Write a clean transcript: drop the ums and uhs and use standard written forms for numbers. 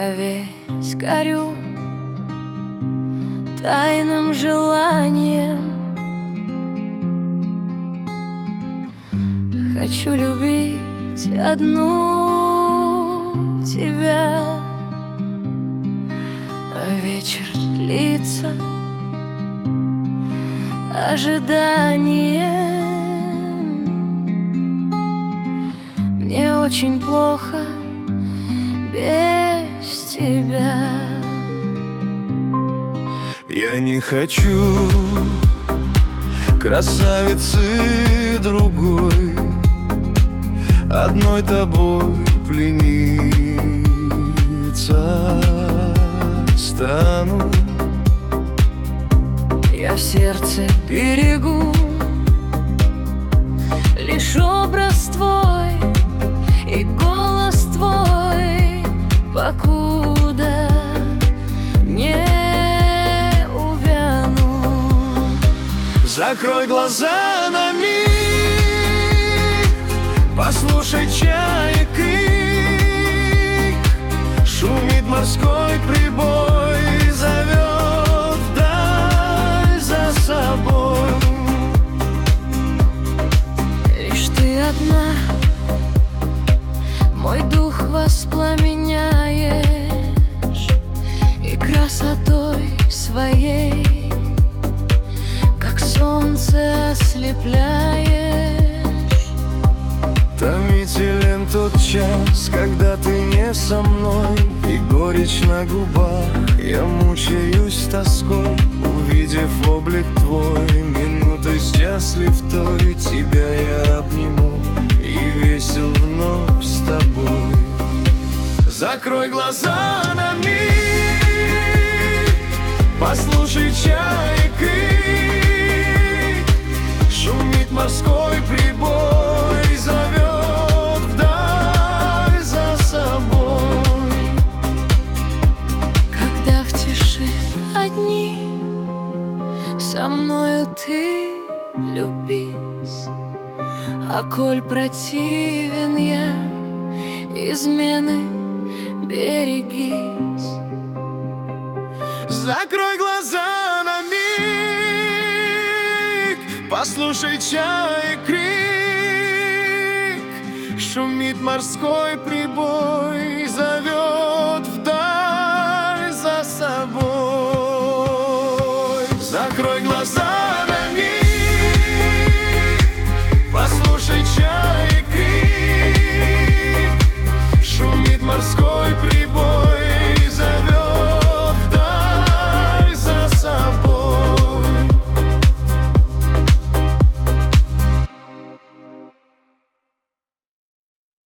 Я весь горю тайным желанием. Хочу любить одну тебя, а вечер длится ожиданием. Мне очень плохо без тебя. Я не хочу красавицы другой, одной тобой плениться стану. Я в сердце берегу лишь образ твой и голос твой, покуда не увяну. Закрой глаза на миг, послушай чаек крик. Шумит морской прибой, зовет вдаль за собой. Лишь ты одна мой дух воспламеняешь, и красотой своей, как солнце, ослепляешь. Томителен тот час, когда ты не со мной, и горечь на губах. Я мучаюсь тоской, увидев облик твой. Минутой счастлив той, тебя я обниму, и весел вновь с тобой. Закрой глаза на миг, послушай чаек крик. Шумит морской прибой, зовет вдаль за собой. Когда в тиши одни, со мною ты любись, а коль противен я, измены берегись. Закрой глаза на миг, послушай чаек крик. Шумит морской прибой, зовет вдаль за собой. Закрой